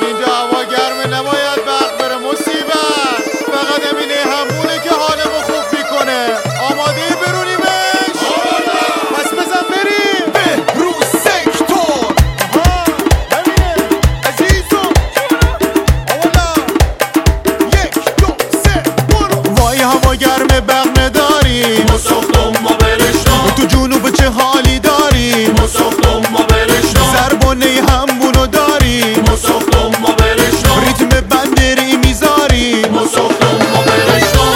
اینجا هوا گرمه نباید برق بره مصیبت. فقط همینه همونه که حالمو خوب میکنه. آماده برونیمش؟ پس بزن بریم. بهروز سکتور. همینه عزیزم. اولا 1 2 3 برو. وای هوا گرمه برق نداریم. مسافرم ما برشتم. تو جنوب چه حالی داریم؟ مسافرم ما برشتم. زربانه همونو داریم. مسافرم ما برشتم. ریتم بندری میذاریم. مسافرم ما برشتم.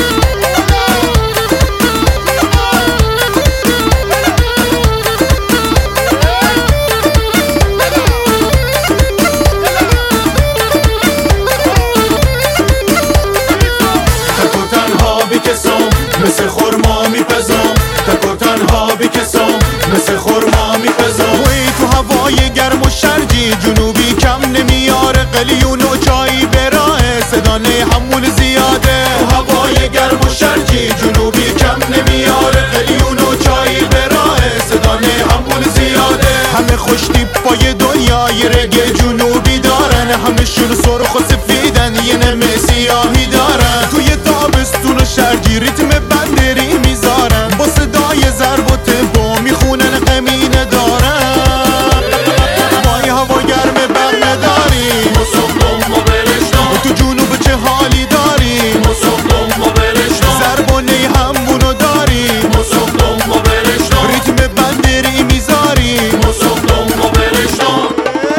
تک و تنها بیکسم مثل خورما میپزم. تک و تنها بیکسم مثل خورما میپزم. وی تو هوای گرم و شرجی جنوبی کم نمیاره. قلیون و چایی براه صدانه همون زیاده. تو هوای گرم و شرجی جنوبی کم نمیاره. قلیون و چایی براه صدانه همون زیاده. همه خوش پای دنیای رگ جنوبی دارن. همشون سرخ و سفیدن یه نمه سیاهی دارن. توی تابستون و شرجی ریتم بندری میذارن. با صدای ضرب و تمپو میخونن قمینه دارن. وای هوا گرمه برق نداریم. مسافرم ما برشتم. تو جنوب چه حالی داریم؟ مسافرم ما برشتم. زربانه همونو داریم. مسافرم ما برشتم. ریتم بندری میذاریم. مسافرم ما برشتم.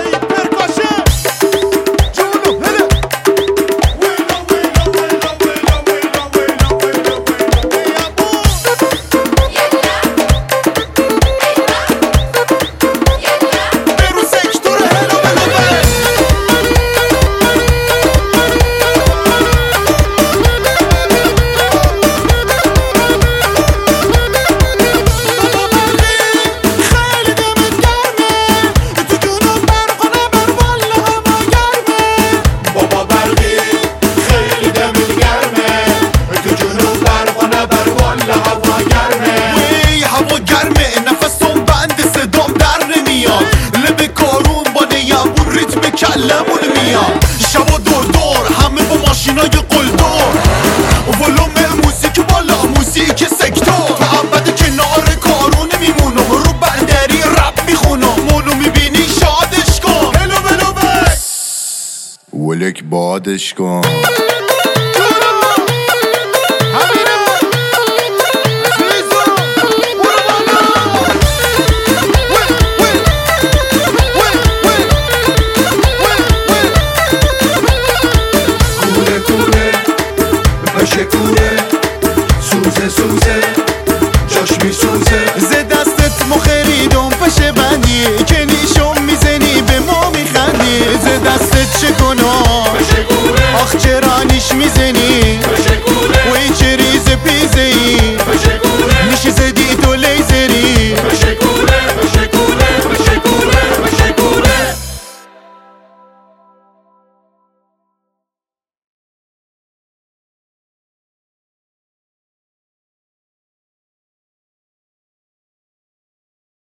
کلمون میاد شب و دور دور همه با ماشینای قلدور. ولوم موزیک بالا موزیک سکتور. تو عبد کنار کارون میمونم رو بندری رپ میخونم. مونو میبینی شادش کن. هلو بلو بس ولک بادش کن. سوزه سوزه جاش میسوزه. ز دستت مخریدم پشه بندی که نیشم میزنی به ما میخندی. ز دستت چه کنم آخ چرا نیش